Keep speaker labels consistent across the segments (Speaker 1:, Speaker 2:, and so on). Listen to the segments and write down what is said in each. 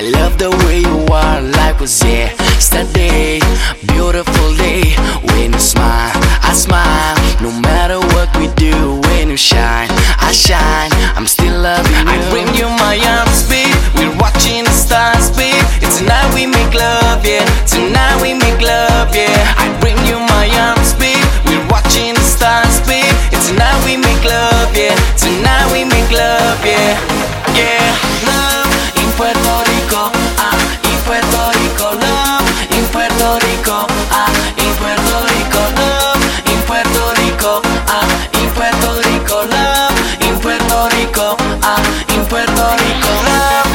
Speaker 1: love the way you are, life was yesterday. Beautiful day, when you smile, I smile. No matter what we do, when you shine, I shine. I'm still loving you. I bring you my arms, babe. We're watching the stars, babe. It's tonight we make love, yeah. Tonight we make love, yeah. I bring you my arms, babe. We're watching the stars, babe. It's tonight we make love, yeah. Tonight we make love, yeah. Yeah, love in Puerto Rico, in Puerto Rico, love in Puerto Rico, in Puerto Rico, love in Puerto Rico, in Puerto Rico, love in Puerto Rico, in Puerto Rico, love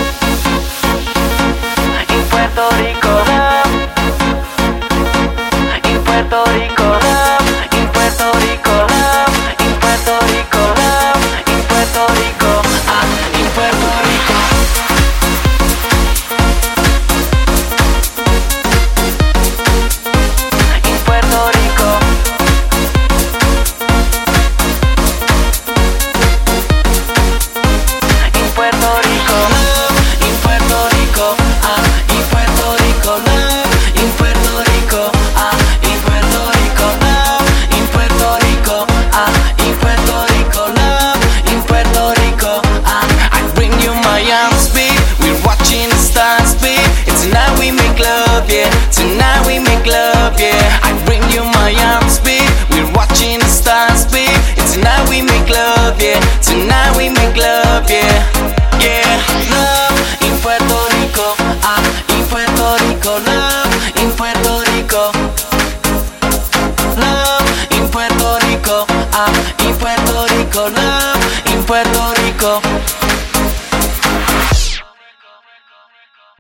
Speaker 1: in Puerto Rico, love in Puerto Rico, love in Puerto Rico, love in Puerto Rico, love in Puerto Rico, in Puerto Rico. In Puerto Rico. In Puerto Rico. Love in Puerto Rico. In Puerto Rico. Love in Puerto Rico. In Puerto Rico. Love in Puerto Rico. In Puerto Rico. Love in Puerto Rico. I bring you my arms, babe. We're watching the stars, babe. It's tonight we make love, yeah. Tonight we make love, yeah.